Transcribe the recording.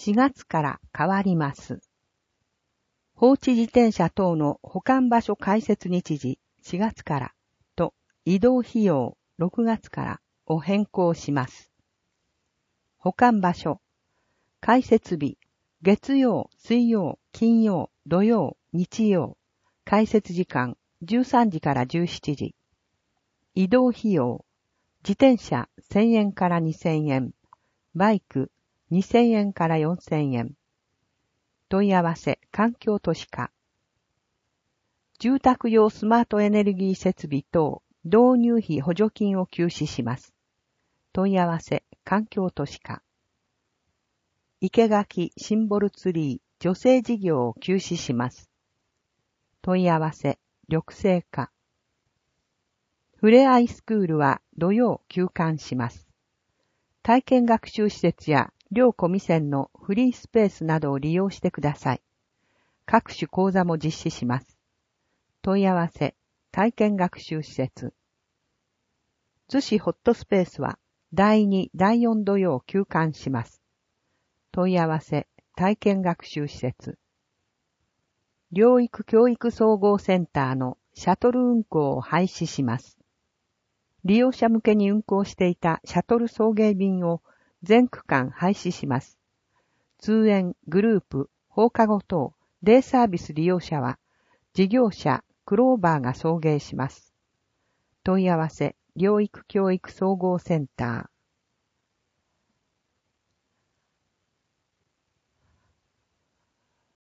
4月から変わります。放置自転車等の保管場所開設日時4月からと移動費用6月からを変更します。保管場所、開設日、月曜、水曜、金曜、土曜、日曜、開設時間13時から17時。移動費用、自転車1000円から2000円、バイク2000円から4000円。問い合わせ環境都市課。住宅用スマートエネルギー設備等導入費補助金を休止します。問い合わせ環境都市課。生垣シンボルツリー女性事業を休止します。問い合わせ緑生課。ふれあいスクールは土曜休館します。体験学習施設や両コミセンのフリースペースなどを利用してください。各種講座も実施します。問い合わせ体験学習施設。逗子ホットスペースは第2、第4土曜休館します。問い合わせ体験学習施設。療育教育総合センターのシャトル運行を廃止します。利用者向けに運行していたシャトル送迎便を全区間廃止します。通園、グループ、放課後等、デイサービス利用者は事業者クローバーが送迎します。問い合わせ療育教育総合センター。